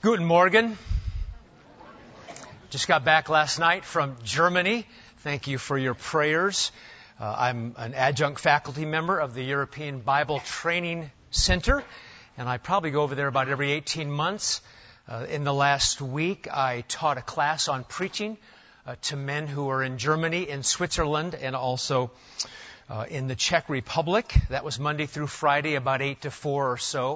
Guten Morgen. Just got back last night from Germany. Thank you for your prayers. I'm an adjunct faculty member of the European Bible Training Center, and I probably go over there about every 18 months. In the last week, I taught a class on preaching to men who are in Germany, in Switzerland, and also in the Czech Republic. That was Monday through Friday, about 8 to 4 or so.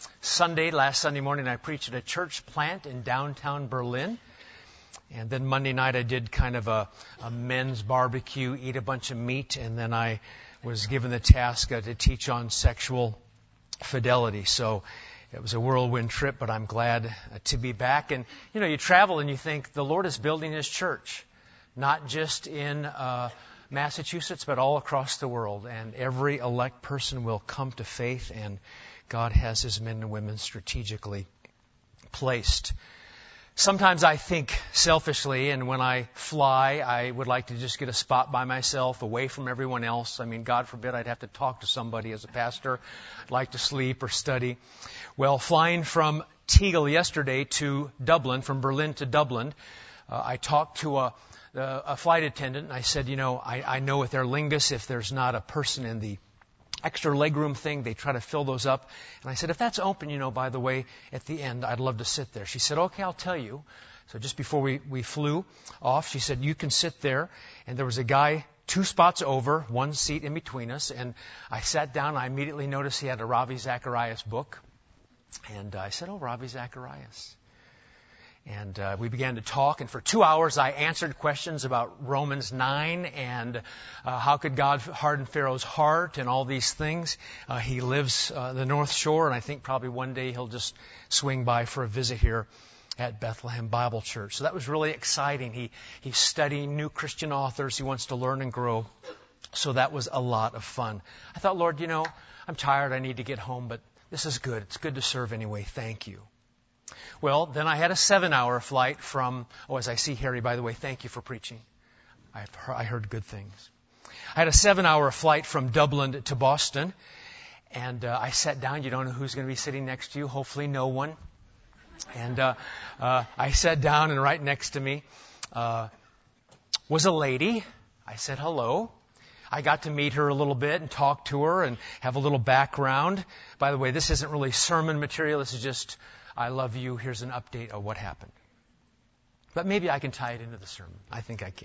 Last Sunday morning, I preached at a church plant in downtown Berlin. And then Monday night, I did kind of a men's barbecue, eat a bunch of meat, and then I was given the task to teach on sexual fidelity. So it was a whirlwind trip, but I'm glad to be back. And, you travel and you think the Lord is building His church, not just in Massachusetts, but all across the world. And every elect person will come to faith, and God has His men and women strategically placed. Sometimes I think selfishly, and when I fly, I would like to just get a spot by myself, away from everyone else. I mean, God forbid I'd have to talk to somebody as a pastor. I'd like to sleep or study. Well, flying from Tegel yesterday to Dublin, from Berlin to Dublin, I talked to a flight attendant, and I said, I know with Aer Lingus, if there's not a person in the extra legroom thing, they try to fill those up. And I said, if that's open, by the way, at the end, I'd love to sit there. She said, okay, I'll tell you. So just before we flew off, she said, you can sit there. And there was a guy 2 spots over, 1 seat in between us. And I sat down. I immediately noticed he had a Ravi Zacharias book. And I said, Ravi Zacharias. And we began to talk, and for 2 hours I answered questions about Romans 9 and how could God harden Pharaoh's heart and all these things. He lives the North Shore, and I think probably one day he'll just swing by for a visit here at Bethlehem Bible Church. So that was really exciting. He's studying new Christian authors. He wants to learn and grow. So that was a lot of fun. I thought, Lord, I'm tired. I need to get home, but this is good. It's good to serve anyway. Thank you. Well, then I had a 7-hour flight from, as I see Harry, by the way, thank you for preaching. I heard good things. I had a 7-hour flight from Dublin to Boston, and I sat down. You don't know who's going to be sitting next to you. Hopefully no one. And I sat down, and right next to me was a lady. I said hello. I got to meet her a little bit and talk to her and have a little background. By the way, this isn't really sermon material. This is just, I love you. Here's an update of what happened. But maybe I can tie it into the sermon. I think I can.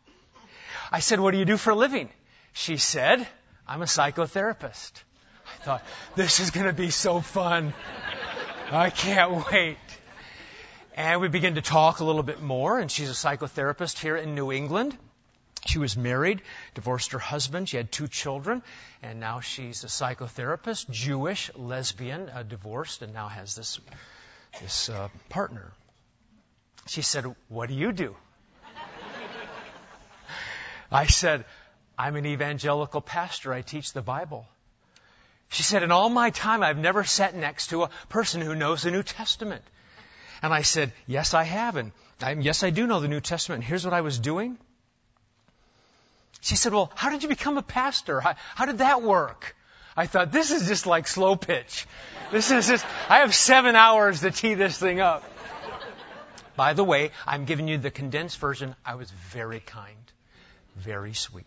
I said, what do you do for a living? She said, I'm a psychotherapist. I thought, this is going to be so fun. I can't wait. And we began to talk a little bit more, and she's a psychotherapist here in New England. She was married, divorced her husband. She had 2 children, and now she's a psychotherapist, Jewish, lesbian, divorced, and now has this partner. She said, what do you do? I said, I'm an evangelical pastor. I teach the Bible. She said, in all my time, I've never sat next to a person who knows the New Testament. And I said, yes, I have. And yes, I do know the New Testament. And here's what I was doing. She said, well, how did you become a pastor? How did that work? I thought, this is just like slow pitch. I have 7 hours to tee this thing up. By the way, I'm giving you the condensed version. I was very kind, very sweet.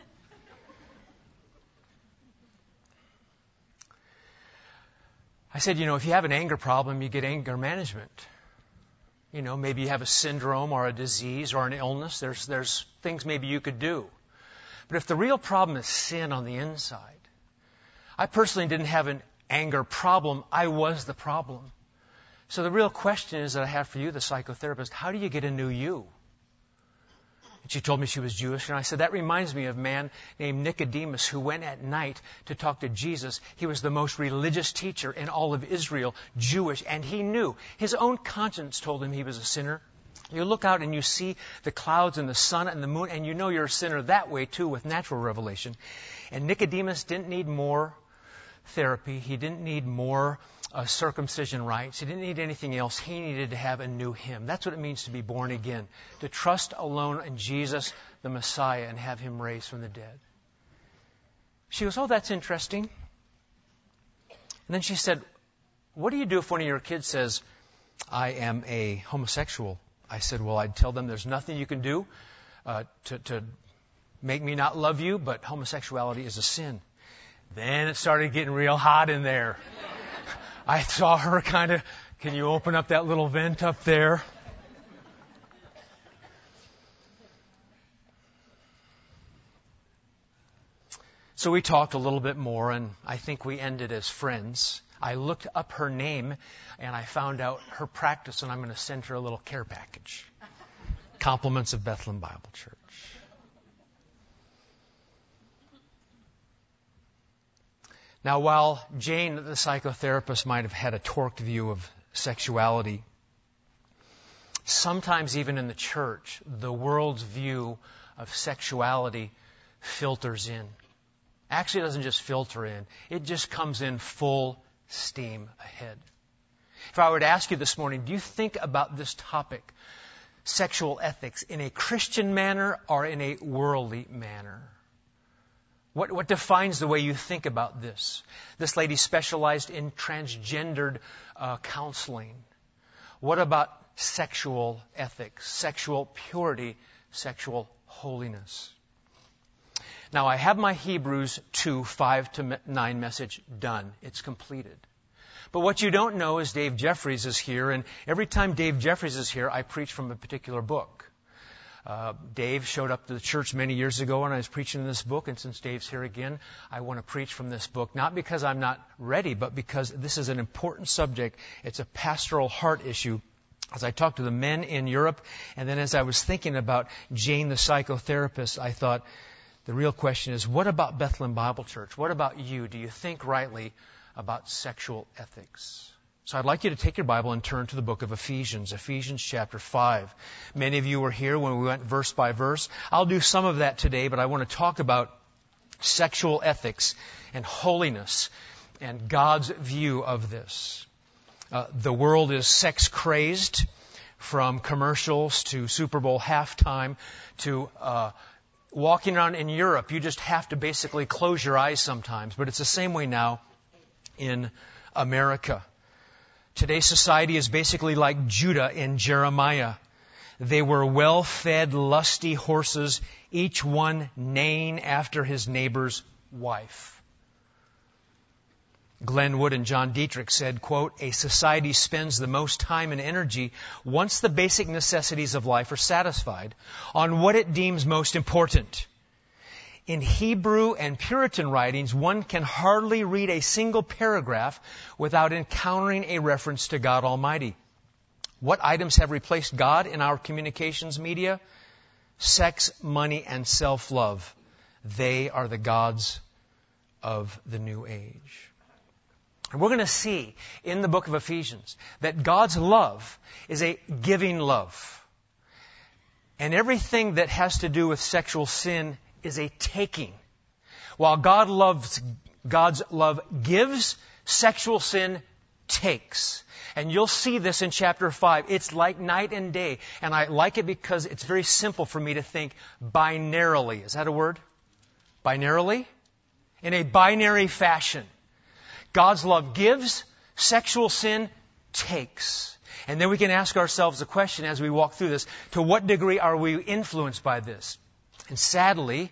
I said, if you have an anger problem, you get anger management. Maybe you have a syndrome or a disease or an illness. There's things maybe you could do. But if the real problem is sin on the inside, I personally didn't have an anger problem. I was the problem. So the real question is that I have for you, the psychotherapist, how do you get a new you? And she told me she was Jewish, and I said, that reminds me of a man named Nicodemus who went at night to talk to Jesus. He was the most religious teacher in all of Israel, Jewish, and he knew. His own conscience told him he was a sinner. You look out and you see the clouds and the sun and the moon, and you know you're a sinner that way too with natural revelation. And Nicodemus didn't need more therapy. He didn't need more circumcision rites. He didn't need anything else. He needed to have a new him. That's what it means to be born again, to trust alone in Jesus, the Messiah, and have Him raised from the dead. She goes, that's interesting. And then she said, what do you do if one of your kids says, I am a homosexual. I said, well, I'd tell them there's nothing you can do to make me not love you, but homosexuality is a sin. Then it started getting real hot in there. I saw her kind of, can you open up that little vent up there? So we talked a little bit more, and I think we ended as friends. I looked up her name, and I found out her practice, and I'm going to send her a little care package. Compliments of Bethlehem Bible Church. Now, while Jane, the psychotherapist, might have had a torqued view of sexuality, sometimes even in the church, the world's view of sexuality filters in. Actually, it doesn't just filter in. It just comes in full steam ahead. If I were to ask you this morning, do you think about this topic, sexual ethics, in a Christian manner or in a worldly manner? What defines the way you think about this? This lady specialized in transgendered counseling. What about sexual ethics, sexual purity, sexual holiness? Now, I have my Hebrews 2, 5-9 message done. It's completed. But what you don't know is Dave Jeffries is here, and every time Dave Jeffries is here, I preach from a particular book. Dave showed up to the church many years ago and I was preaching this book, and since Dave's here again, I want to preach from this book, not because I'm not ready, but because this is an important subject. It's a pastoral heart issue. As I talked to the men in Europe, and then as I was thinking about Jane, the psychotherapist, I thought, the real question is, what about Bethlehem Bible Church? What about you? Do you think rightly about sexual ethics? So I'd like you to take your Bible and turn to the book of Ephesians, Ephesians chapter 5. Many of you were here when we went verse by verse. I'll do some of that today, but I want to talk about sexual ethics and holiness and God's view of this. The world is sex crazed, from commercials to Super Bowl halftime to walking around in Europe. You just have to basically close your eyes sometimes. But it's the same way now in America. Today's society is basically like Judah in Jeremiah. They were well-fed, lusty horses, each one neighing after his neighbor's wife. Glenn Wood and John Dietrich said, quote, "A society spends the most time and energy, once the basic necessities of life are satisfied, on what it deems most important. In Hebrew and Puritan writings, one can hardly read a single paragraph without encountering a reference to God Almighty. What items have replaced God in our communications media? Sex, money, and self-love. They are the gods of the new age." And we're going to see in the book of Ephesians that God's love is a giving love. And everything that has to do with sexual sin is a taking. While God's love gives, sexual sin takes. And you'll see this in chapter 5. It's like night and day. And I like it because it's very simple for me to think binarily. Is that a word? Binarily? In a binary fashion. God's love gives, sexual sin takes. And then we can ask ourselves the question as we walk through this, to what degree are we influenced by this? And sadly,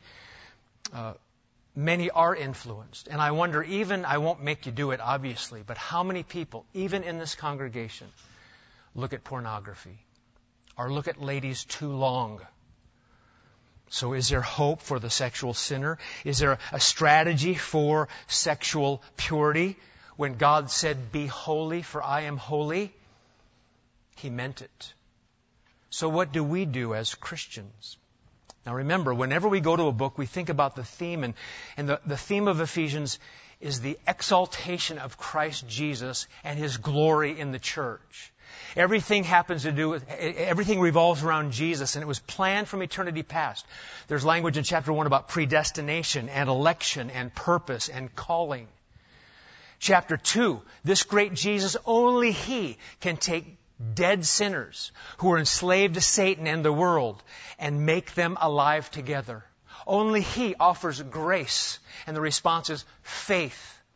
many are influenced. And I wonder, I won't make you do it obviously, but how many people, even in this congregation, look at pornography or look at ladies too long? So is there hope for the sexual sinner? Is there a strategy for sexual purity? When God said, "Be holy, for I am holy," He meant it. So what do we do as Christians? Now remember, whenever we go to a book, we think about the theme, and the theme of Ephesians is the exaltation of Christ Jesus and His glory in the church. Everything revolves around Jesus, and it was planned from eternity past. There's language in chapter 1 about predestination and election and purpose and calling. Chapter 2, this great Jesus, only He can take dead sinners who are enslaved to Satan and the world and make them alive together. Only He offers grace, and the response is faith.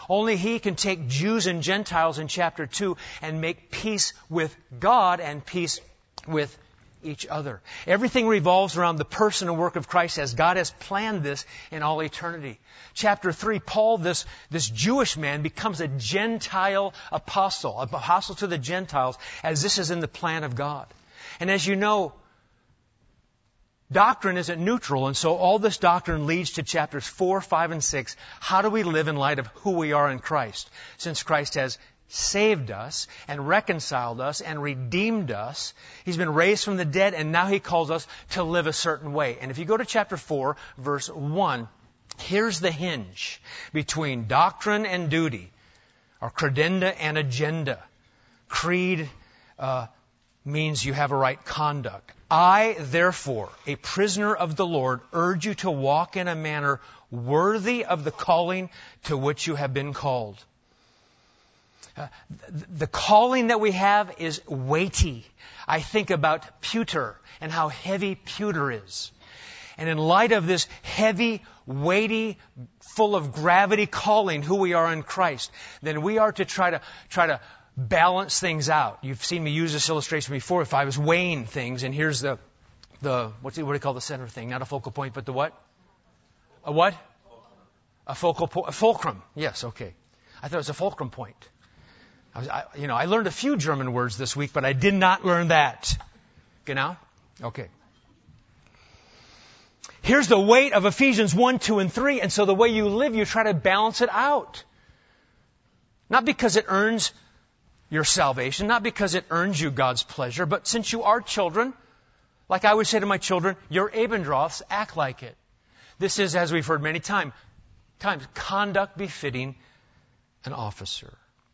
Only He can take Jews and Gentiles in chapter 2 and make peace with God and peace with each other. Everything revolves around the person and work of Christ as God has planned this in all eternity. Chapter 3, Paul, this Jewish man, becomes a Gentile apostle to the Gentiles, as this is in the plan of God. And as you know, doctrine isn't neutral, and so all this doctrine leads to chapters 4, 5, and 6. How do we live in light of who we are in Christ? Since Christ has saved us and reconciled us and redeemed us, He's been raised from the dead, and now He calls us to live a certain way. And if you go to chapter 4, verse 1, here's the hinge between doctrine and duty, or credenda and agenda. Creed means you have a right conduct. I, therefore, a prisoner of the Lord, urge you to walk in a manner worthy of the calling to which you have been called. The calling that we have is weighty. I think about pewter and how heavy pewter is. And in light of this heavy, weighty, full of gravity calling, who we are in Christ, then we are to try to balance things out. You've seen me use this illustration before. If I was weighing things, and here's the what do you call the center thing? Not a focal point, but the what? A what? A focal point. A fulcrum. Yes, okay. I thought it was a fulcrum point. I learned a few German words this week, but I did not learn that. Genau? Okay. Here's the weight of Ephesians 1, 2, and 3. And so the way you live, you try to balance it out. Not because it earns your salvation, not because it earns you God's pleasure, but since you are children, like I would say to my children, you're Abendroths, act like it. This is, as we've heard many times, conduct befitting an officer.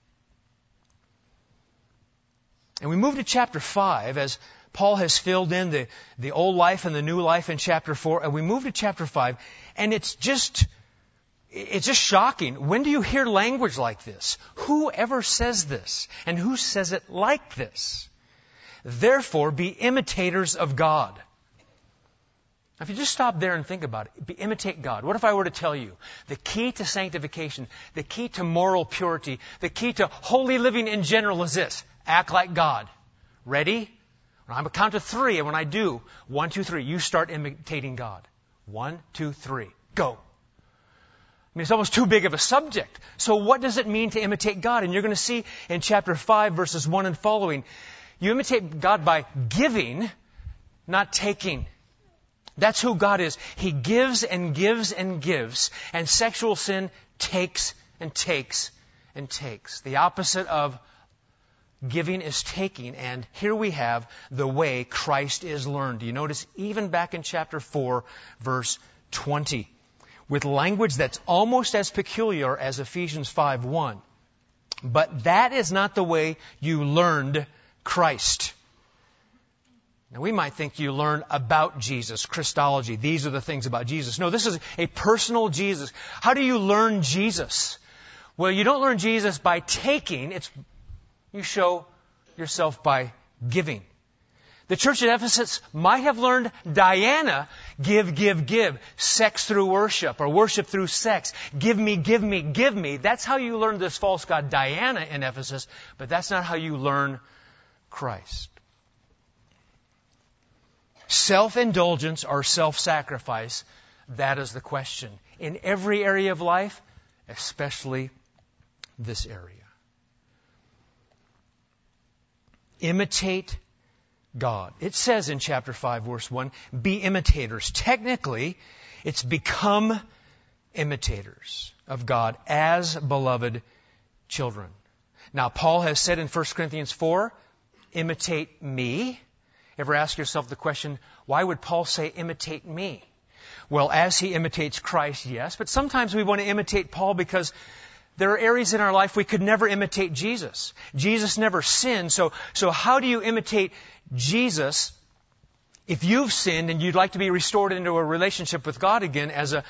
And we move to chapter 5 as Paul has filled in the old life and the new life in chapter 4. And we move to chapter 5, and it's just shocking. When do you hear language like this? Who ever says this? And who says it like this? Therefore, be imitators of God. Now, if you just stop there and think about it, imitate God. What if I were to tell you the key to sanctification, the key to moral purity, the key to holy living in general is this: act like God. Ready? When I'm going to count to 3, and when I do, 1, 2, 3, you start imitating God. 1, 2, 3, go. I mean, it's almost too big of a subject. So what does it mean to imitate God? And you're going to see in chapter 5, verses 1 and following, you imitate God by giving, not taking. That's who God is. He gives and gives and gives. And sexual sin takes and takes and takes. The opposite of giving is taking. And here we have the way Christ is learned. You notice even back in chapter 4, verse 20, with language that's almost as peculiar as Ephesians 5:1. But that is not the way you learned Christ. Now, we might think you learn about Jesus, Christology. These are the things about Jesus. No, this is a personal Jesus. How do you learn Jesus? Well, you don't learn Jesus by taking. You show yourself by giving. The church at Ephesus might have learned Diana, give, sex through worship, or worship through sex. Give me, give me, give me. That's how you learn this false god Diana in Ephesus, but that's not how you learn Christ. Self-indulgence or self-sacrifice, that is the question. In every area of life, especially this area. Imitate God. It says in chapter 5, verse 1, be imitators. Technically, it's become imitators of God as beloved children. Now, Paul has said in 1 Corinthians 4, imitate me. Ever ask yourself the question, why would Paul say imitate me? Well, as he imitates Christ, yes, but sometimes we want to imitate Paul because there are areas in our life we could never imitate Jesus. Jesus never sinned, so how do you imitate Jesus if you've sinned and you'd like to be restored into a relationship with God again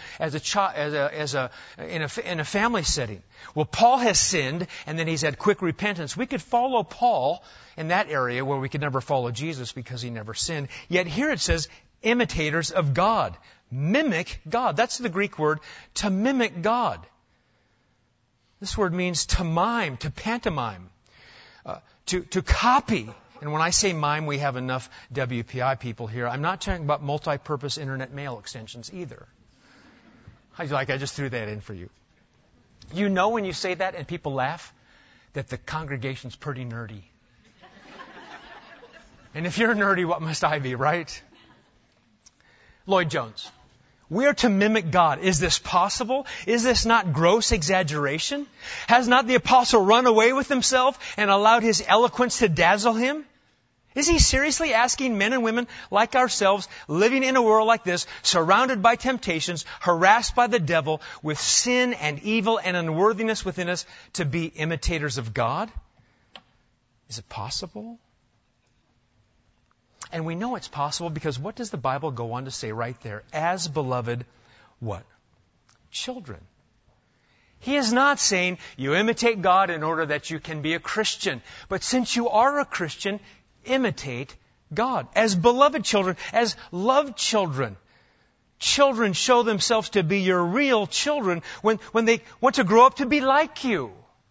in a family setting? Well, Paul has sinned and then he's had quick repentance. We could follow Paul in that area where we could never follow Jesus because he never sinned. Yet here it says imitators of God. Mimic God. That's the Greek word, to mimic God. This word means to mime, to pantomime, to copy. And when I say mime, we have enough WPI people here. I'm not talking about multi-purpose internet mail extensions either. I just threw that in for you. You know when you say that and people laugh, that the congregation's pretty nerdy. And if you're nerdy, what must I be, right? Lloyd Jones. We are to mimic God. Is this possible? Is this not gross exaggeration? Has not the apostle run away with himself and allowed his eloquence to dazzle him? Is he seriously asking men and women like ourselves, living in a world like this, surrounded by temptations, harassed by the devil, with sin and evil and unworthiness within us, to be imitators of God? Is it possible? And we know it's possible because what does the Bible go on to say right there? As beloved, what? Children. He is not saying you imitate God in order that you can be a Christian. But since you are a Christian, imitate God. As beloved children, as loved children. Children show themselves to be your real children when they want to grow up to be like you.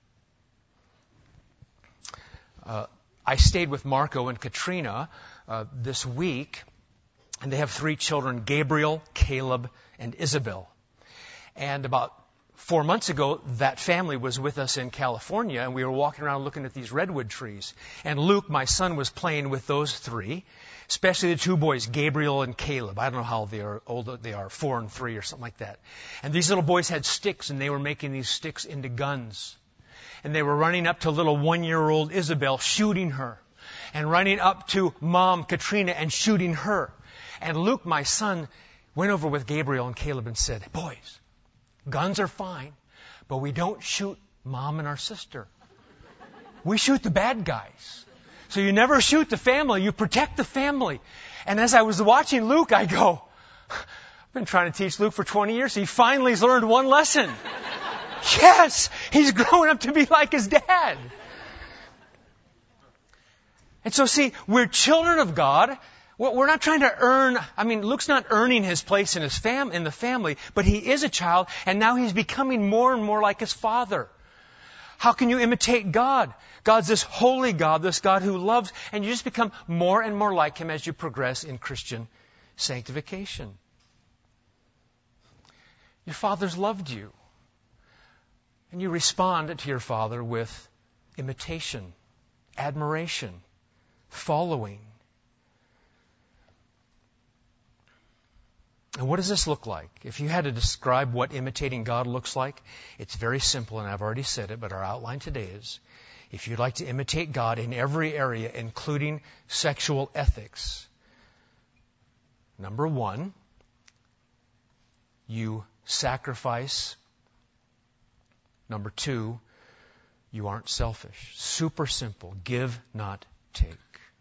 I stayed with Marco and Katrina this week, and they have 3 children, Gabriel, Caleb, and Isabel. And about 4 months ago, that family was with us in California, and we were walking around looking at these redwood trees. And Luke, my son, was playing with those 3, especially the 2 boys, Gabriel and Caleb. I don't know how old they are, 4 and 3 or something like that. And these little boys had sticks, and they were making these sticks into guns. And they were running up to little 1-year-old Isabel, shooting her. And running up to Mom, Katrina, and shooting her. And Luke, my son, went over with Gabriel and Caleb and said, boys, guns are fine, but we don't shoot Mom and our sister. We shoot the bad guys. So you never shoot the family, you protect the family. And as I was watching Luke, I go, I've been trying to teach Luke for 20 years. He finally has learned one lesson. Yes, he's growing up to be like his dad. And so see, we're children of God. We're not trying to earn, Luke's not earning his place in in the family, but he is a child, and now he's becoming more and more like his father. How can you imitate God? God's this holy God, this God who loves, and you just become more and more like him as you progress in Christian sanctification. Your father's loved you. And you respond to your father with imitation, admiration, following. And what does this look like? If you had to describe what imitating God looks like, it's very simple, and I've already said it, but our outline today is, if you'd like to imitate God in every area, including sexual ethics, number 1, you sacrifice. Number 2, you aren't selfish. Super simple. Give, not take.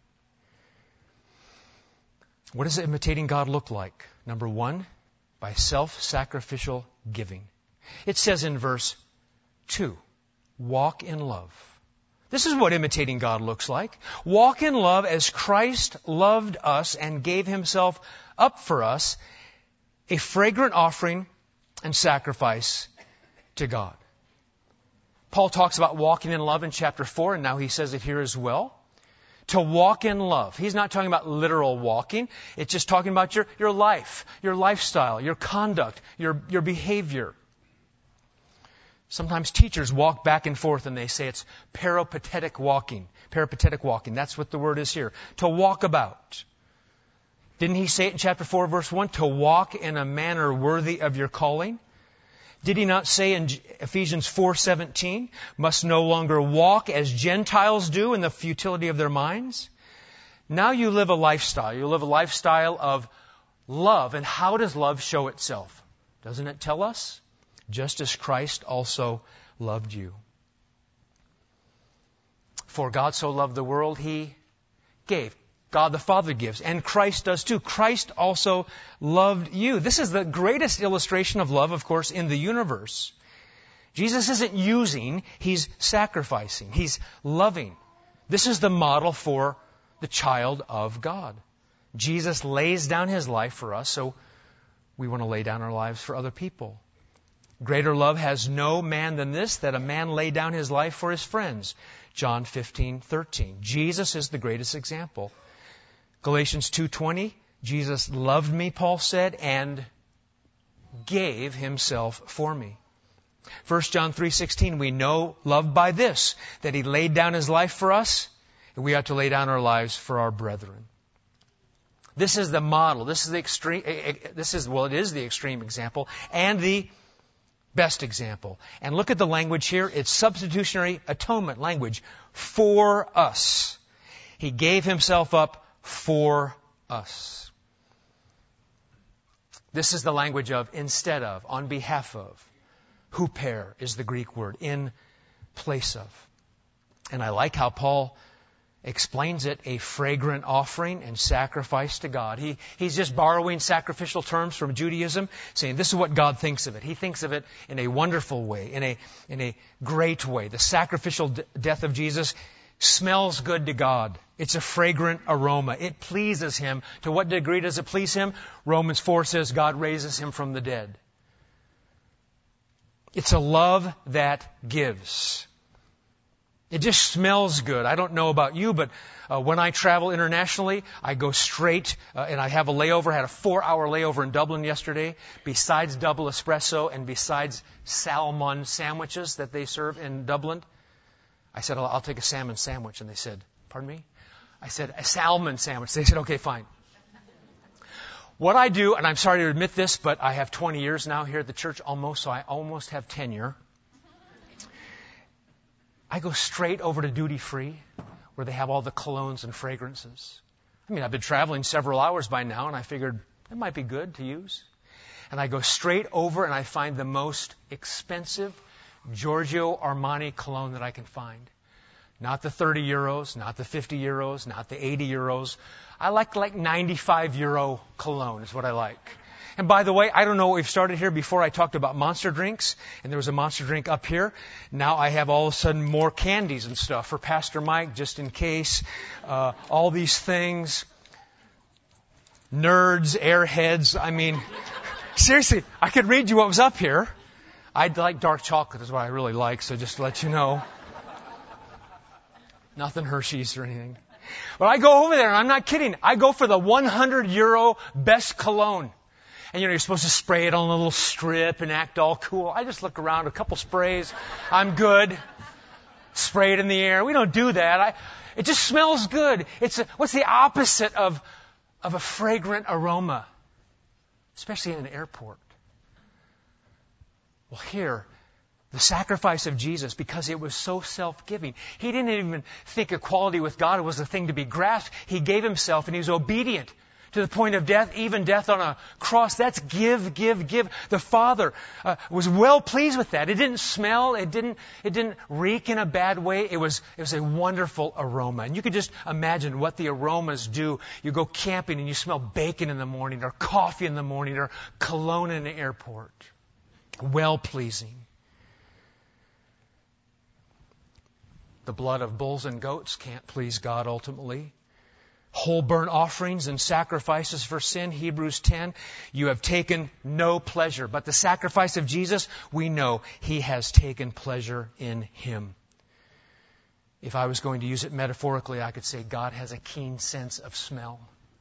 What does imitating God look like? Number 1, by self-sacrificial giving. It says in verse 2, walk in love. This is what imitating God looks like. Walk in love as Christ loved us and gave himself up for us, a fragrant offering and sacrifice to God. Paul talks about walking in love in chapter 4, and now he says it here as well. To walk in love. He's not talking about literal walking. It's just talking about your life, your lifestyle, your conduct, your behavior. Sometimes teachers walk back and forth and they say it's peripatetic walking. Peripatetic walking. That's what the word is here. To walk about. Didn't he say it in chapter 4, verse 1? To walk in a manner worthy of your calling. Did he not say in Ephesians 4:17, must no longer walk as Gentiles do in the futility of their minds? Now you live a lifestyle. You live a lifestyle of love. And how does love show itself? Doesn't it tell us? Just as Christ also loved you. For God so loved the world, he gave. God the Father gives, and Christ does too. Christ also loved you. This is the greatest illustration of love, of course, in the universe. Jesus isn't using, he's sacrificing. He's loving. This is the model for the child of God. Jesus lays down his life for us, so we want to lay down our lives for other people. Greater love has no man than this, that a man lay down his life for his friends. John 15:13. Jesus is the greatest example. Galatians 2:20, Jesus loved me, Paul said, and gave himself for me. 1 John 3:16, we know love by this, that he laid down his life for us, and we ought to lay down our lives for our brethren. This is the model. This is the extreme, it is the extreme example and the best example. And look at the language here. It's substitutionary atonement language. For us. He gave himself up for us. This is the language of instead of, on behalf of. Huper is the Greek word, in place of. And I like how Paul explains it, a fragrant offering and sacrifice to God. He's just borrowing sacrificial terms from Judaism, saying this is what God thinks of it. He thinks of it in a wonderful way, in a great way. The sacrificial death of Jesus smells good to God. It's a fragrant aroma. It pleases Him. To what degree does it please Him? Romans 4 says God raises Him from the dead. It's a love that gives. It just smells good. I don't know about you, but when I travel internationally, I go straight, and I have a layover. I had a 4-hour layover in Dublin yesterday. Besides double espresso and besides salmon sandwiches that they serve in Dublin, I said, I'll take a salmon sandwich. And they said, pardon me? I said, a salmon sandwich. They said, okay, fine. What I do, and I'm sorry to admit this, but I have 20 years now here at the church so I almost have tenure. I go straight over to duty free where they have all the colognes and fragrances. I mean, I've been traveling several hours by now, and I figured it might be good to use. And I go straight over and I find the most expensive Giorgio Armani cologne that I can find. Not the 30 euros, not the 50 euros, not the 80 euros. I like 95 euro cologne is what I like. And by the way, I don't know what we've started here. Before I talked about monster drinks, and there was a monster drink up here. Now I have all of a sudden more candies and stuff for Pastor Mike, just in case. All these things. Nerds, airheads. I mean, seriously, I could read you what was up here. I'd like dark chocolate is what I really like, so just to let you know. Nothing Hershey's or anything. But I go over there, and I'm not kidding. I go for the 100 euro best cologne. And you're supposed to spray it on a little strip and act all cool. I just look around, a couple sprays, I'm good. Spray it in the air. We don't do that. It just smells good. What's the opposite of a fragrant aroma? Especially in an airport. Well, here, the sacrifice of Jesus, because it was so self-giving. He didn't even think equality with God was a thing to be grasped. He gave Himself and He was obedient to the point of death, even death on a cross. That's give. The Father was well pleased with that. It didn't smell. It didn't reek in a bad way. It was a wonderful aroma. And you could just imagine what the aromas do. You go camping and you smell bacon in the morning, or coffee in the morning, or cologne in the airport. Well pleasing. The blood of bulls and goats can't please God ultimately. Whole burnt offerings and sacrifices for sin, Hebrews 10, you have taken no pleasure. But the sacrifice of Jesus, we know He has taken pleasure in Him. If I was going to use it metaphorically, I could say God has a keen sense of smell.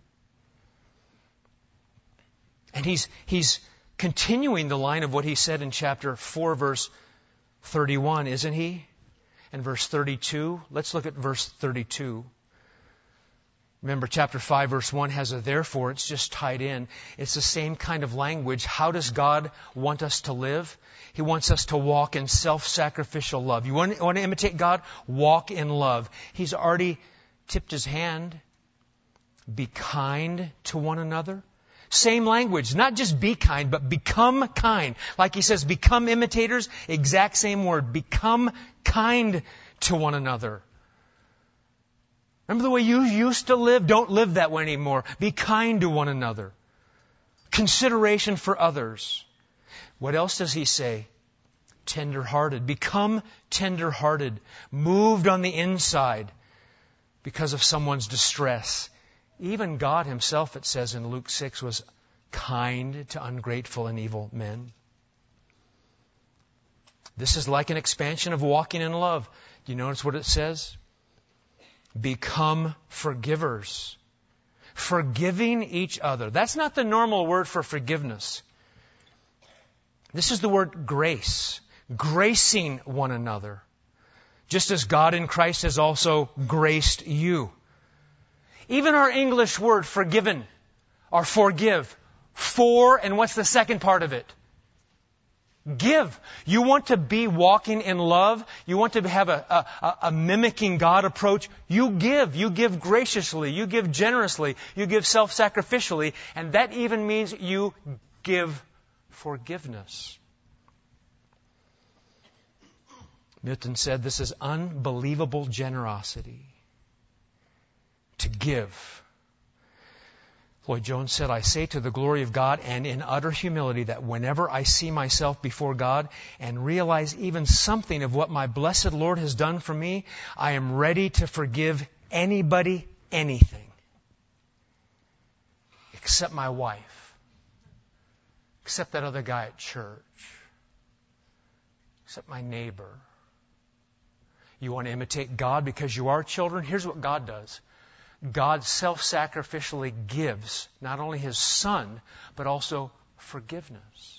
And He's continuing the line of what He said in chapter 4, verse 31, isn't He? And verse 32. Let's look at verse 32. Remember, chapter 5, verse 1 has a therefore. It's just tied in. It's the same kind of language. How does God want us to live? He wants us to walk in self-sacrificial love. You want to imitate God? Walk in love. He's already tipped His hand. Be kind to one another. Same language. Not just be kind, but become kind. Like He says, become imitators. Exact same word. Become kind to one another. Remember the way you used to live? Don't live that way anymore. Be kind to one another. Consideration for others. What else does He say? Tender-hearted. Become tender-hearted. Moved on the inside because of someone's distress. Even God Himself, it says in Luke 6, was kind to ungrateful and evil men. This is like an expansion of walking in love. Do you notice what it says? Become forgivers. Forgiving each other. That's not the normal word for forgiveness. This is the word grace. Gracing one another. Just as God in Christ has also graced you. Even our English word forgiven or forgive. For, and what's the second part of it? Give. You want to be walking in love. You want to have a mimicking God approach. You give. You give graciously. You give generously. You give self-sacrificially. And that even means you give forgiveness. Milton said this is unbelievable generosity. To give. Lloyd Jones said, I say to the glory of God and in utter humility that whenever I see myself before God and realize even something of what my blessed Lord has done for me, I am ready to forgive anybody anything. Except my wife. Except that other guy at church. Except my neighbor. You want to imitate God because you are children? Here's what God does. God self-sacrificially gives not only His Son, but also forgiveness.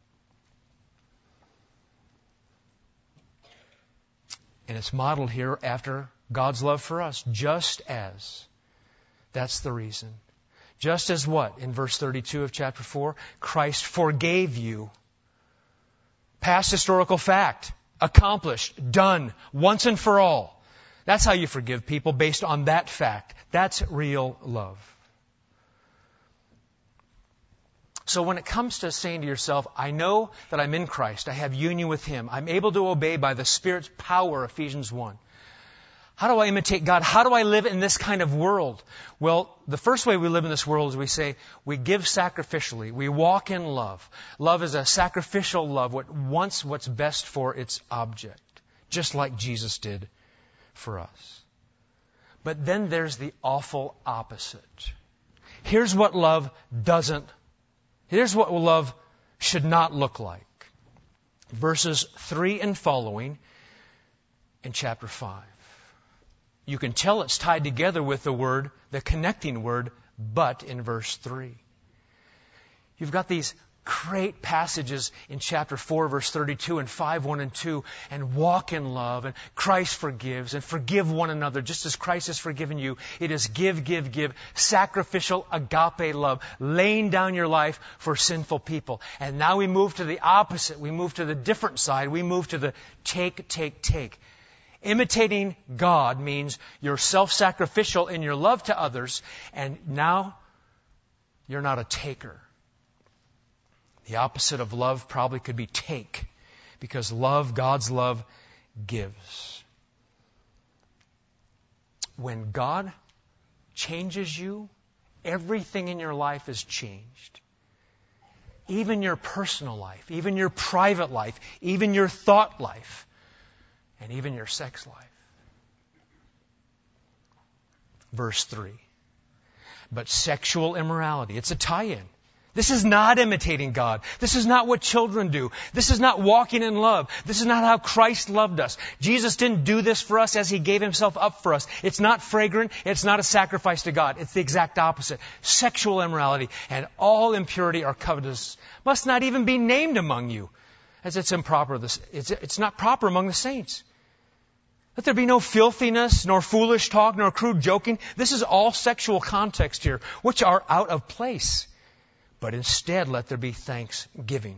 And it's modeled here after God's love for us, just as. That's the reason. Just as what? In verse 32 of chapter 4, Christ forgave you. Past historical fact. Accomplished. Done. Once and for all. That's how you forgive people, based on that fact. That's real love. So when it comes to saying to yourself, I know that I'm in Christ, I have union with Him, I'm able to obey by the Spirit's power, Ephesians 1. How do I imitate God? How do I live in this kind of world? Well, the first way we live in this world is we say, we give sacrificially. We walk in love. Love is a sacrificial love, what wants what's best for its object. Just like Jesus did for us. But then there's the awful opposite. Here's what love should not look like. Verses 3 and following in chapter 5. You can tell it's tied together with the connecting word, but in verse 3. You've got these great passages in chapter 4, verse 32, and 5, 1 and 2, and walk in love, and Christ forgives, and forgive one another, just as Christ has forgiven you. It is give, sacrificial agape love, laying down your life for sinful people. And now we move to the opposite. We move to the different side. We move to the take. Imitating God means you're self-sacrificial in your love to others, and now you're not a taker. The opposite of love probably could be take, because love, God's love, gives. When God changes you, everything in your life is changed. Even your personal life, even your private life, even your thought life, and even your sex life. Verse 3. But sexual immorality, it's a tie-in. This is not imitating God. This is not what children do. This is not walking in love. This is not how Christ loved us. Jesus didn't do this for us as He gave Himself up for us. It's not fragrant. It's not a sacrifice to God. It's the exact opposite. Sexual immorality and all impurity or covetousness must not even be named among you, as it's improper. It's not proper among the saints. Let there be no filthiness, nor foolish talk, nor crude joking. This is all sexual context here, which are out of place. But instead, let there be thanksgiving.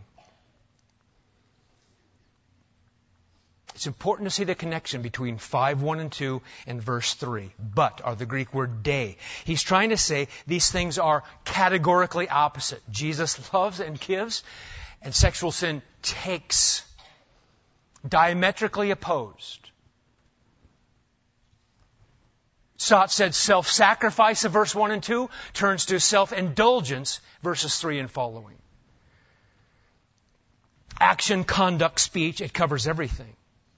It's important to see the connection between 5, 1 and 2 and verse 3. But are the Greek word day. He's trying to say these things are categorically opposite. Jesus loves and gives, and sexual sin takes. Diametrically opposed. Stott said self-sacrifice of verse 1 and 2 turns to self-indulgence, verses 3 and following. Action, conduct, speech, it covers everything.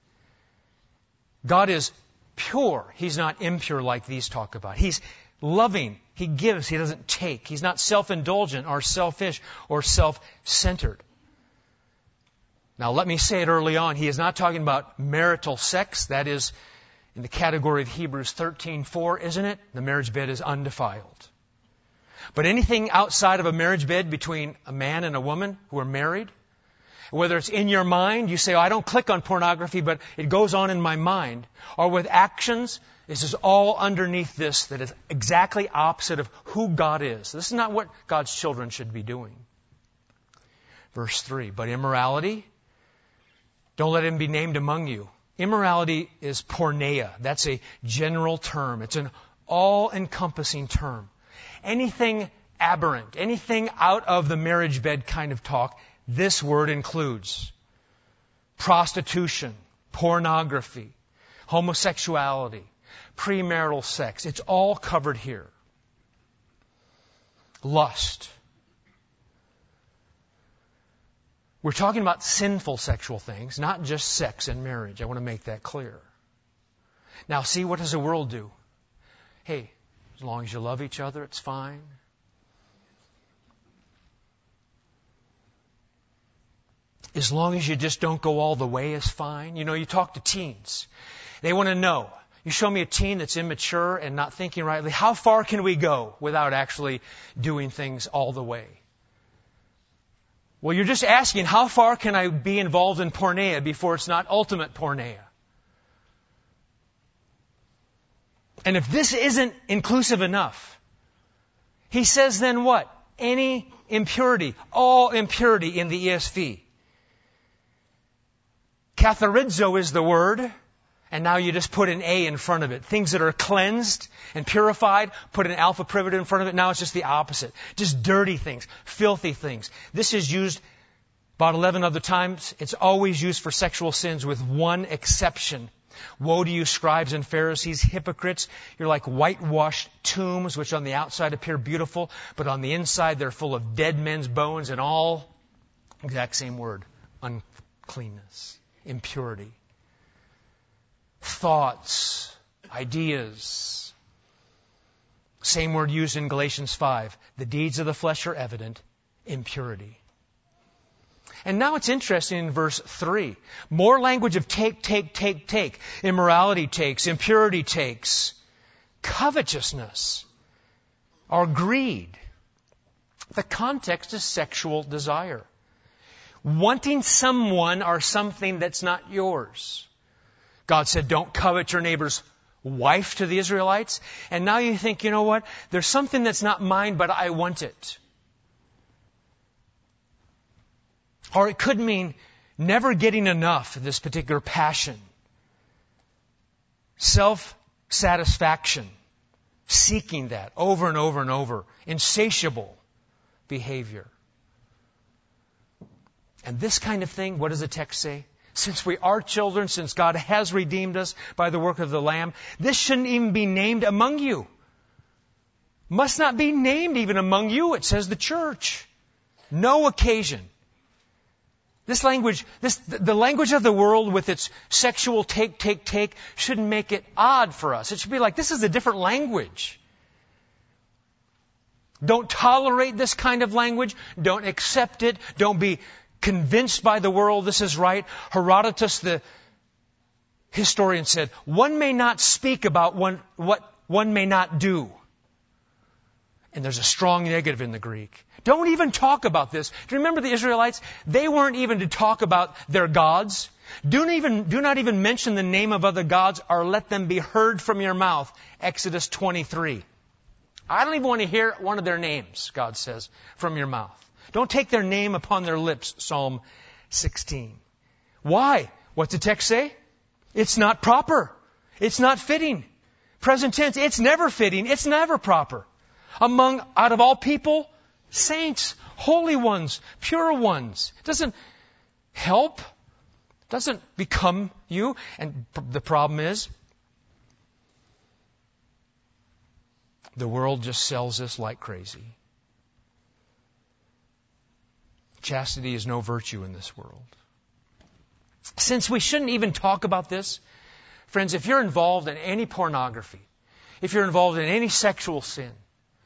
God is pure. He's not impure like these talk about. He's loving. He gives. He doesn't take. He's not self-indulgent or selfish or self-centered. Now, let me say it early on. He is not talking about marital sex. That is in the category of Hebrews 13:4, isn't it? The marriage bed is undefiled. But anything outside of a marriage bed between a man and a woman who are married, whether it's in your mind, you say, oh, I don't click on pornography, but it goes on in my mind, or with actions, this is all underneath this that is exactly opposite of who God is. This is not what God's children should be doing. Verse 3, but immorality, don't let him be named among you. Immorality is porneia. That's a general term. It's an all-encompassing term. Anything aberrant, anything out of the marriage bed kind of talk, this word includes. Prostitution, pornography, homosexuality, premarital sex. It's all covered here. Lust. We're talking about sinful sexual things, not just sex and marriage. I want to make that clear. Now, see, what does the world do? Hey, as long as you love each other, it's fine. As long as you just don't go all the way is fine. You know, you talk to teens. They want to know. You show me a teen that's immature and not thinking rightly. How far can we go without actually doing things all the way? Well, you're just asking, how far can I be involved in porneia before it's not ultimate porneia? And if this isn't inclusive enough, he says then what? Any impurity, all impurity in the ESV. Katharizo is the word, and now you just put an A in front of it. Things that are cleansed and purified, put an alpha privative in front of it. Now it's just the opposite. Just dirty things, filthy things. This is used about 11 other times. It's always used for sexual sins with one exception. Woe to you, scribes and Pharisees, hypocrites. You're like whitewashed tombs, which on the outside appear beautiful, but on the inside they're full of dead men's bones and all, exact same word, uncleanness, impurity. Thoughts, ideas. Same word used in Galatians 5. The deeds of the flesh are evident, impurity. And now it's interesting in verse 3. More language of take. Immorality takes, impurity takes, covetousness, or greed. The context is sexual desire. Wanting someone or something that's not yours. God said, don't covet your neighbor's wife to the Israelites. And now you think, you know what? There's something that's not mine, but I want it. Or it could mean never getting enough of this particular passion. Self-satisfaction. Seeking that over and over and over. Insatiable behavior. And this kind of thing, what does the text say? Since we are children, since God has redeemed us by the work of the Lamb, this shouldn't even be named among you. Must not be named even among you, it says the church. No occasion. This language, the language of the world with its sexual take, shouldn't make it odd for us. It should be like, this is a different language. Don't tolerate this kind of language. Don't accept it. Don't be convinced by the world this is right. Herodotus, the historian, said, one may not speak about what one may not do. And there's a strong negative in the Greek. Don't even talk about this. Do you remember the Israelites? They weren't even to talk about their gods. Do not even mention the name of other gods or let them be heard from your mouth. Exodus 23. I don't even want to hear one of their names, God says, from your mouth. Don't take their name upon their lips, Psalm 16. Why? What's the text say? It's not proper. It's not fitting. Present tense, it's never fitting. It's never proper. Out of all people, saints, holy ones, pure ones. It doesn't help. It doesn't become you. And the problem is, the world just sells this like crazy. Chastity is no virtue in this world. Since we shouldn't even talk about this, friends, if you're involved in any pornography, if you're involved in any sexual sin,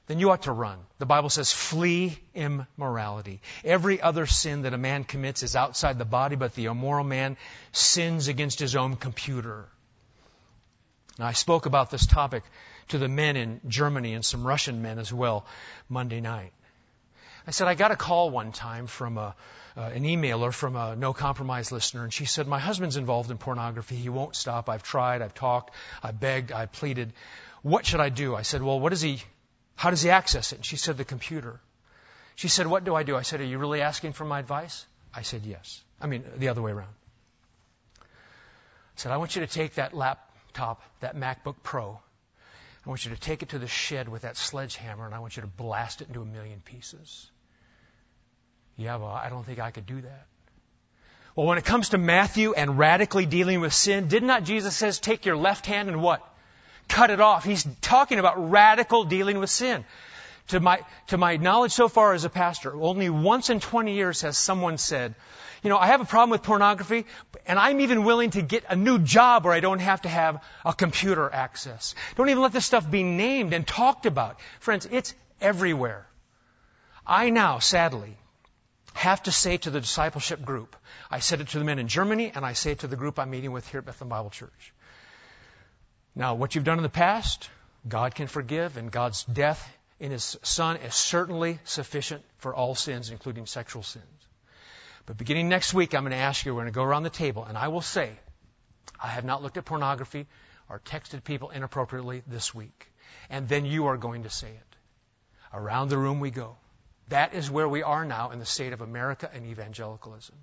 then you ought to run. The Bible says, flee immorality. Every other sin that a man commits is outside the body, but the immoral man sins against his own computer. Now, I spoke about this topic to the men in Germany and some Russian men as well Monday night. I said, I got a call one time from an emailer from a No Compromise listener, and she said, my husband's involved in pornography. He won't stop. I've tried. I've talked. I begged. I pleaded. What should I do? I said, well, how does he access it? And she said, the computer. She said, what do I do? I said, are you really asking for my advice? I said, yes. I mean, the other way around. I said, I want you to take that laptop, that MacBook Pro. I want you to take it to the shed with that sledgehammer, and I want you to blast it into a million pieces. Yeah, well, I don't think I could do that. Well, when it comes to Matthew and radically dealing with sin, did not Jesus says, take your left hand and what? Cut it off. He's talking about radical dealing with sin. To my knowledge so far as a pastor, only once in 20 years has someone said, I have a problem with pornography, and I'm even willing to get a new job where I don't have to have a computer access. Don't even let this stuff be named and talked about. Friends, it's everywhere. I now, sadly, have to say to the discipleship group, I said it to the men in Germany, and I say it to the group I'm meeting with here at Bethlehem Bible Church. Now, what you've done in the past, God can forgive, and God's death in His Son is certainly sufficient for all sins, including sexual sins. But beginning next week, I'm going to ask you, we're going to go around the table, and I will say, I have not looked at pornography or texted people inappropriately this week. And then you are going to say it. Around the room we go. That is where we are now in the state of America and evangelicalism.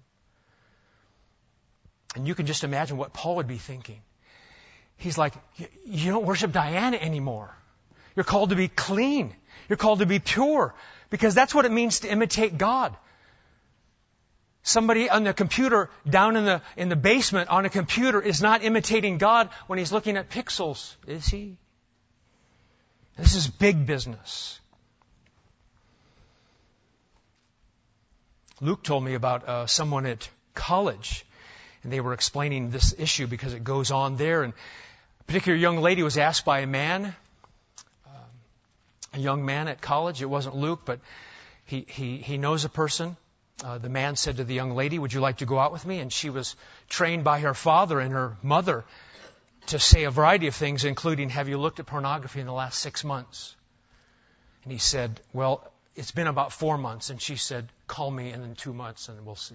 And you can just imagine what Paul would be thinking. He's like, you don't worship Diana anymore. You're called to be clean. You're called to be pure. Because that's what it means to imitate God. Somebody on the computer, down in the basement on a computer, is not imitating God when he's looking at pixels, is he? This is big business. Luke told me about someone at college, and they were explaining this issue because it goes on there. And a particular young lady was asked by a young man at college. It wasn't Luke, but he knows a person. The man said to the young lady, would you like to go out with me? And she was trained by her father and her mother to say a variety of things, including, have you looked at pornography in the last 6 months? And he said, well, it's been about 4 months. And she said, call me in 2 months and we'll see.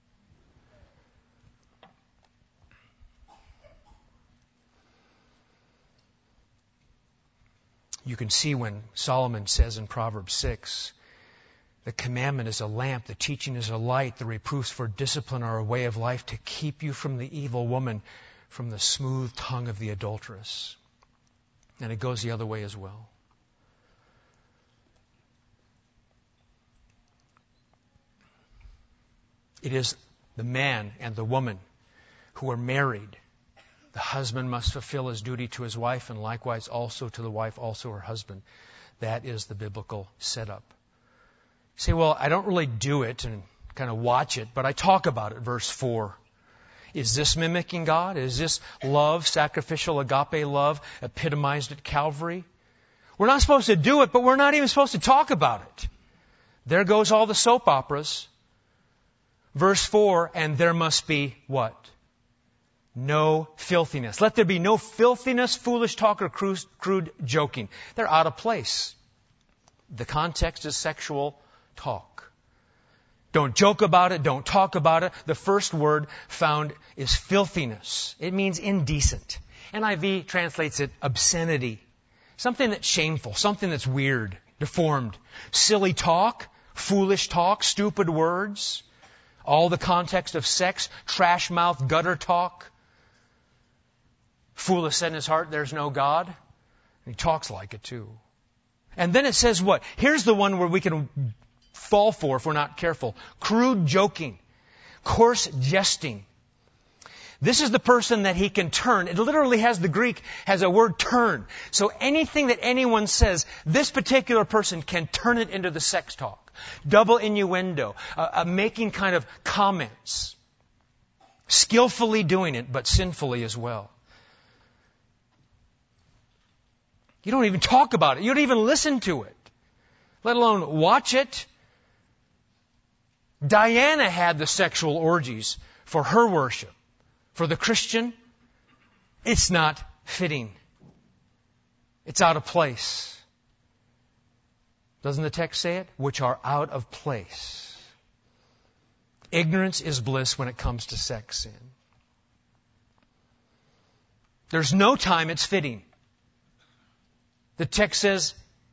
You can see when Solomon says in Proverbs 6, the commandment is a lamp, the teaching is a light, the reproofs for discipline are a way of life to keep you from the evil woman, from the smooth tongue of the adulteress. And it goes the other way as well. It is the man and the woman who are married. The husband must fulfill his duty to his wife, and likewise also to the wife, also her husband. That is the biblical setup. You say, well, I don't really do it and kind of watch it, but I talk about it, verse 4. Is this mimicking God? Is this love, sacrificial agape love, epitomized at Calvary? We're not supposed to do it, but we're not even supposed to talk about it. There goes all the soap operas. Verse 4, and there must be what? No filthiness. Let there be no filthiness, foolish talk, or crude joking. They're out of place. The context is sexual talk. Don't joke about it. Don't talk about it. The first word found is filthiness. It means indecent. NIV translates it obscenity. Something that's shameful. Something that's weird, deformed. Silly talk, foolish talk, stupid words. All the context of sex, trash mouth, gutter talk. Fool has said in his heart, there's no God. And he talks like it too. And then it says what? Here's the one where we can fall for if we're not careful. Crude joking. Coarse jesting. This is the person that he can turn. It literally has the Greek, has a word turn. So anything that anyone says, this particular person can turn it into the sex talk. Double innuendo. Making kind of comments. Skillfully doing it, but sinfully as well. You don't even talk about it. You don't even listen to it. let alone watch it. Diana had the sexual orgies for her worship. For the Christian, it's not fitting. It's out of place. Doesn't the text say it? Which are out of place. Ignorance is bliss when it comes to sex sin. There's no time it's fitting. The text says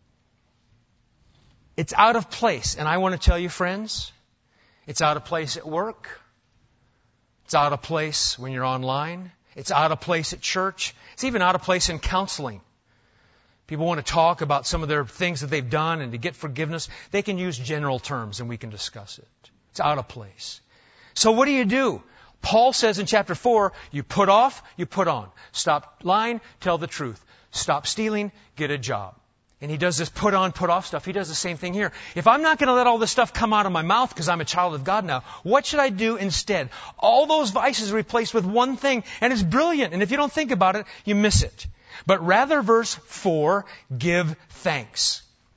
it's out of place. And I want to tell you, friends, it's out of place at work. It's out of place when you're online. It's out of place at church. It's even out of place in counseling. People want to talk about some of their things that they've done and to get forgiveness. They can use general terms and we can discuss it. It's out of place. So what do? Paul says in chapter 4, you put off, you put on. Stop lying, tell the truth. Stop stealing, get a job. And he does this put on, put off stuff. He does the same thing here. If I'm not going to let all this stuff come out of my mouth because I'm a child of God now, what should I do instead? All those vices are replaced with one thing, and it's brilliant. And if you don't think about it, you miss it. But rather, verse 4, give thanks.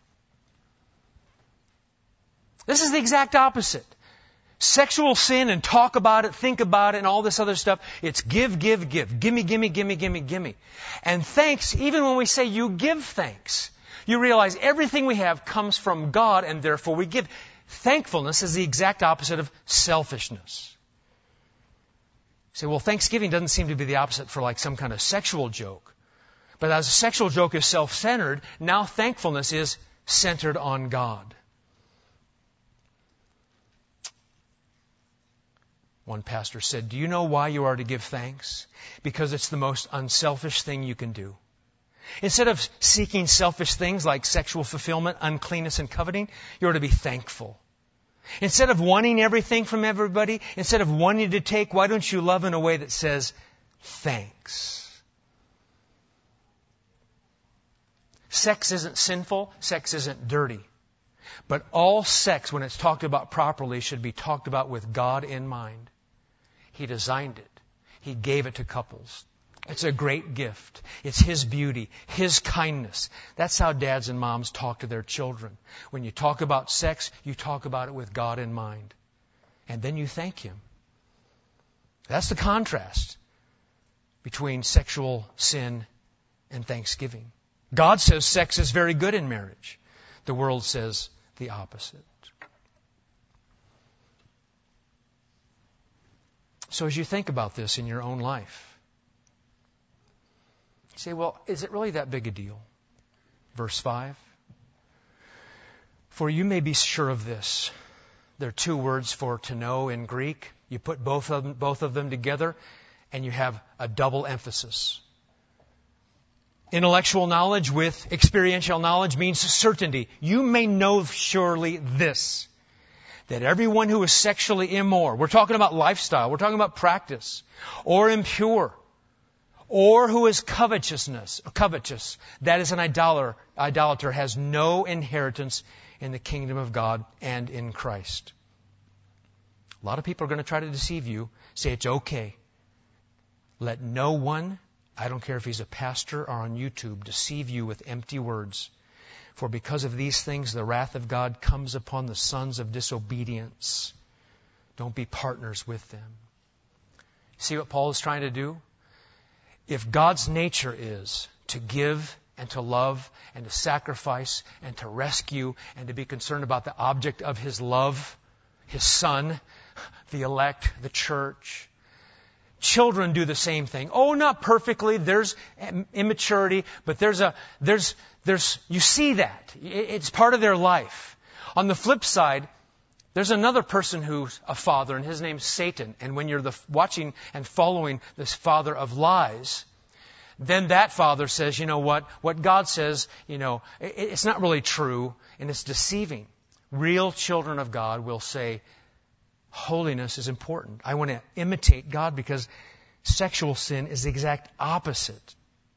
This is the exact opposite. Sexual sin and talk about it, think about it, and all this other stuff, it's give, give, give. Gimme, gimme, gimme, gimme, gimme. And thanks, even when we say you give thanks, you realize everything we have comes from God, and therefore we give. Thankfulness is the exact opposite of selfishness. You say, well, Thanksgiving doesn't seem to be the opposite for like some kind of sexual joke. But as a sexual joke is self-centered, now thankfulness is centered on God. One pastor said, do you know why you are to give thanks? Because it's the most unselfish thing you can do. Instead of seeking selfish things like sexual fulfillment, uncleanness, and coveting, you are to be thankful. Instead of wanting everything from everybody, instead of wanting to take, why don't you love in a way that says thanks? Sex isn't sinful. Sex isn't dirty. But all sex, when it's talked about properly, should be talked about with God in mind. He designed it. He gave it to couples. It's a great gift. It's His beauty, His kindness. That's how dads and moms talk to their children. When you talk about sex, you talk about it with God in mind. And then you thank Him. That's the contrast between sexual sin and thanksgiving. God says sex is very good in marriage. The world says the opposite. So as you think about this in your own life, you say, well, is it really that big a deal? Verse 5. For you may be sure of this. There are two words for to know in Greek. You put both of them together and you have a double emphasis. Intellectual knowledge with experiential knowledge means certainty. You may know surely this, that everyone who is sexually immoral, we're talking about lifestyle, we're talking about practice, or impure, or who is covetous, that is an idolater, has no inheritance in the kingdom of God and in Christ. A lot of people are going to try to deceive you, say it's okay. Let no one, I don't care if he's a pastor or on YouTube, deceive you with empty words. For because of these things, the wrath of God comes upon the sons of disobedience. Don't be partners with them. See what Paul is trying to do? If God's nature is to give and to love and to sacrifice and to rescue and to be concerned about the object of His love, His Son, the elect, the church, children do the same thing. Oh, not perfectly. There's immaturity, but you see that. It's part of their life. On the flip side, there's another person who's a father, and his name's Satan. And when you're watching and following this father of lies, then that father says, you know what God says, it's not really true, and it's deceiving. Real children of God will say, holiness is important. I want to imitate God because sexual sin is the exact opposite.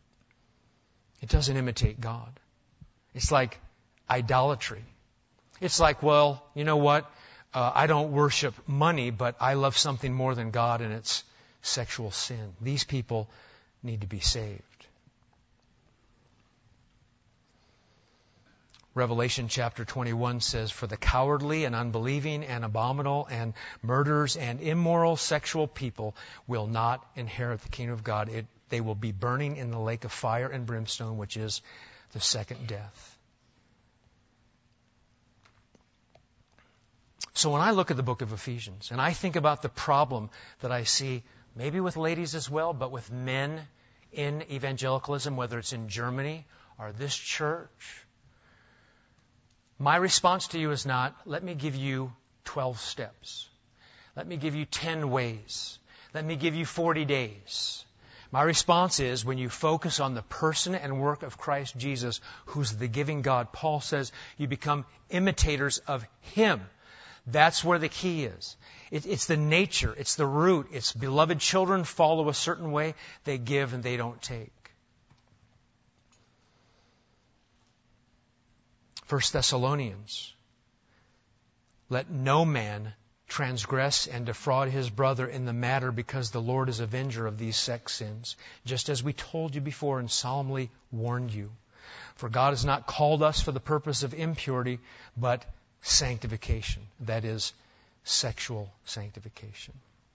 It doesn't imitate God. It's like idolatry. It's like, well, you know what? I don't worship money, but I love something more than God, and it's sexual sin. These people need to be saved. Revelation chapter 21 says, "For the cowardly and unbelieving and abominable and murderers and immoral sexual people will not inherit the kingdom of God. They will be burning in the lake of fire and brimstone, which is the second death." So when I look at the book of Ephesians and I think about the problem that I see, maybe with ladies as well, but with men in evangelicalism, whether it's in Germany or this church, my response to you is not, let me give you 12 steps. Let me give you 10 ways. Let me give you 40 days. My response is, when you focus on the person and work of Christ Jesus, who's the giving God, Paul says you become imitators of Him. That's where the key is. It's the nature. It's the root. It's beloved children follow a certain way. They give and they don't take. 1 Thessalonians, "Let no man transgress and defraud his brother in the matter, because the Lord is avenger of these sex sins, just as we told you before and solemnly warned you. For God has not called us for the purpose of impurity, but sanctification." That is, sexual sanctification.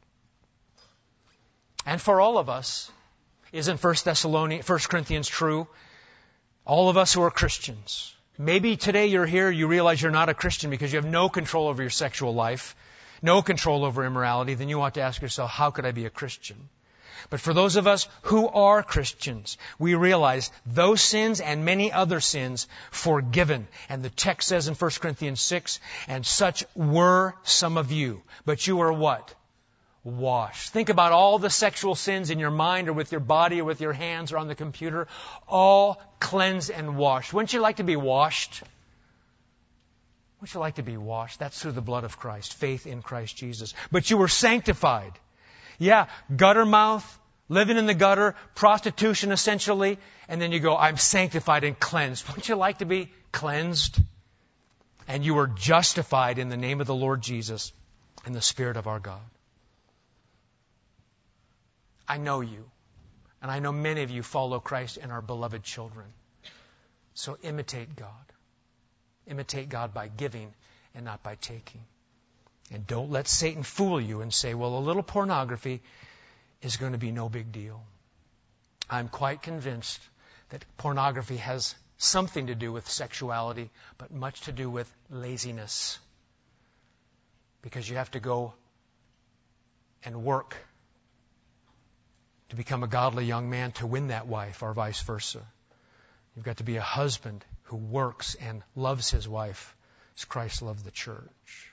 And for all of us, isn't 1 Corinthians true? All of us who are Christians. Maybe today you're here, you realize you're not a Christian because you have no control over your sexual life, no control over immorality. Then you ought to ask yourself, how could I be a Christian? But for those of us who are Christians, we realize those sins and many other sins forgiven. And the text says in 1 Corinthians 6, "And such were some of you, but you were" what? "Washed." Think about all the sexual sins in your mind or with your body or with your hands or on the computer, all cleansed and washed. Wouldn't you like to be washed? Wouldn't you like to be washed? That's through the blood of Christ, faith in Christ Jesus. But you were sanctified. Yeah, gutter mouth, living in the gutter, prostitution essentially, and then you go, "I'm sanctified and cleansed." Wouldn't you like to be cleansed? And you were justified in the name of the Lord Jesus and the Spirit of our God. I know you, and I know many of you follow Christ and are beloved children. So imitate God. Imitate God by giving and not by taking. And don't let Satan fool you and say, well, a little pornography is going to be no big deal. I'm quite convinced that pornography has something to do with sexuality, but much to do with laziness. Because you have to go and work to become a godly young man to win that wife, or vice versa. You've got to be a husband who works and loves his wife as Christ loved the church.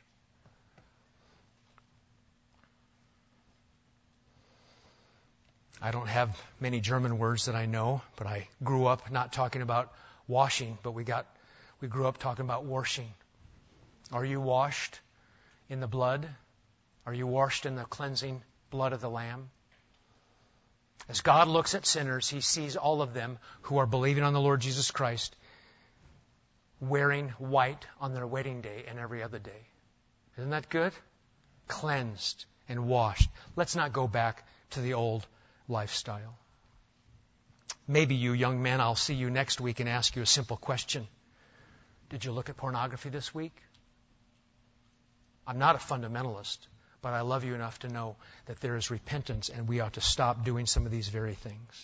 I don't have many German words that I know, but I grew up not talking about washing, but we grew up talking about washing. Are you washed in the blood? Are you washed in the cleansing blood of the Lamb? As God looks at sinners, He sees all of them who are believing on the Lord Jesus Christ wearing white on their wedding day and every other day. Isn't that good? Cleansed and washed. Let's not go back to the old lifestyle. Maybe you, young man, I'll see you next week and ask you a simple question. Did you look at pornography this week? I'm not a fundamentalist, but I love you enough to know that there is repentance and we ought to stop doing some of these very things.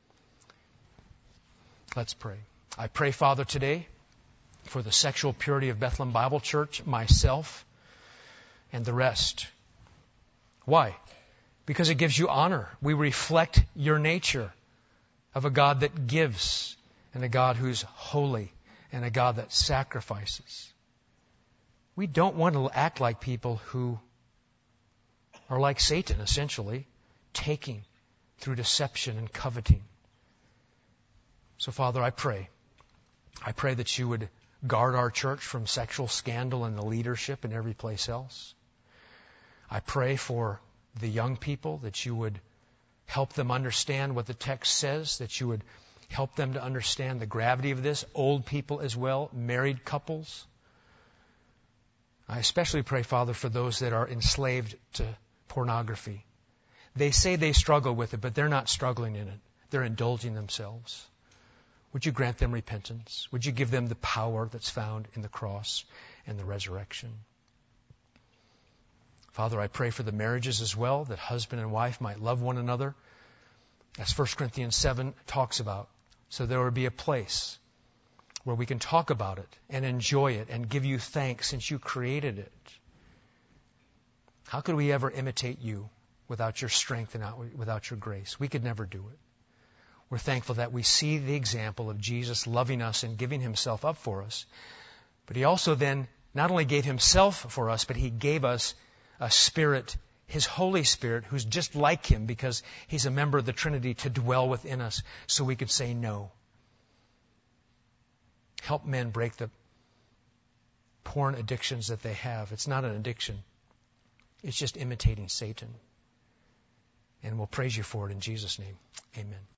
Let's pray. I pray, Father, today for the sexual purity of Bethlehem Bible Church, myself, and the rest. Why? Because it gives you honor. We reflect your nature of a God that gives and a God who's holy and a God that sacrifices. We don't want to act like people who are like Satan, essentially, taking through deception and coveting. So, Father, I pray that you would guard our church from sexual scandal in the leadership and every place else. I pray for the young people that you would help them understand what the text says, that you would help them to understand the gravity of this, old people as well, married couples. I especially pray, Father, for those that are enslaved to pornography. They say they struggle with it, but they're not struggling in it. They're indulging themselves. Would you grant them repentance? Would you give them the power that's found in the cross and the resurrection? Father, I pray for the marriages as well, that husband and wife might love one another, as 1 Corinthians 7 talks about. So there would be a place where we can talk about it and enjoy it and give you thanks since you created it. How could we ever imitate you without your strength and without your grace? We could never do it. We're thankful that we see the example of Jesus loving us and giving himself up for us. But he also then not only gave himself for us, but he gave us a Spirit, his Holy Spirit, who's just like him because he's a member of the Trinity, to dwell within us so we could say no. Help men break the porn addictions that they have. It's not an addiction. It's just imitating Satan. And we'll praise you for it in Jesus' name. Amen.